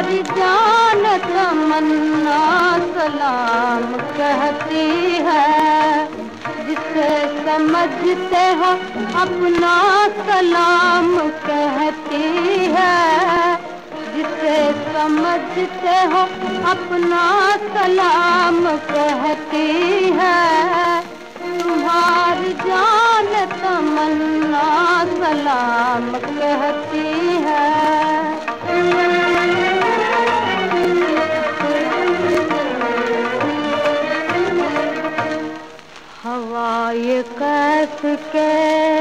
तुम्हारी जान तमन्ना सलाम कहती है। जिसे समझते हो अपना सलाम कहती है। जिसे समझते हो अपना सलाम कहती है। तुम्हारी जान तमन्ना सलाम कहती है। हवा ये कैस के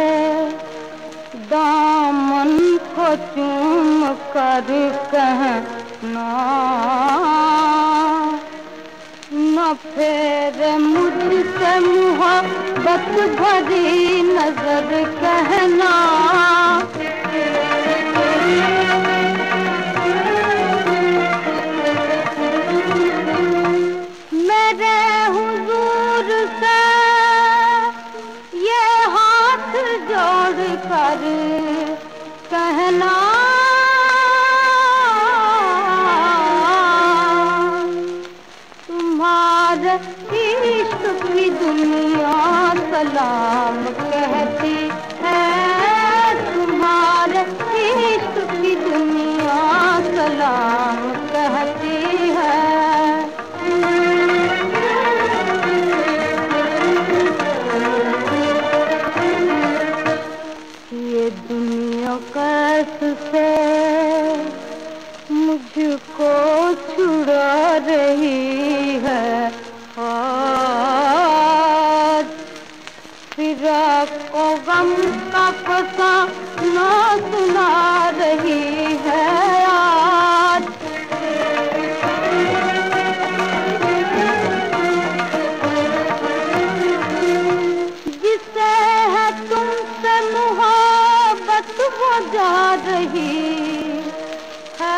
दामन को चूम कर कहना न फेरे मुझसे मोहब्बत भरी नजर कहना। मेरे हुजूर से ये हाथ जोड़ कर कहना तुम्हारे इश्क की दुनिया सलाम कहती है। तुम्हारे इश्क की दुनिया सलाम कहती है। ये दुनिया कैसे मुझको छुड़ा रही है। आज फिराक को गम का फसाना सुना रही है। आज जिसे है तुमसे मोहब्बत हो जा रही है।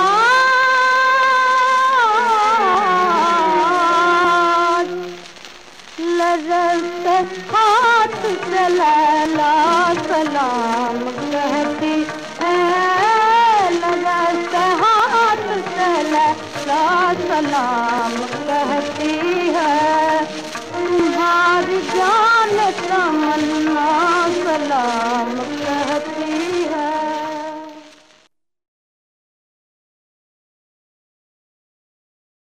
आज लरज़ते हाथ से लैला सलाम कहती है। लरज़ते हाथ से लैला सलाम कहती है। तुम्हारी जान तमन्ना सलाम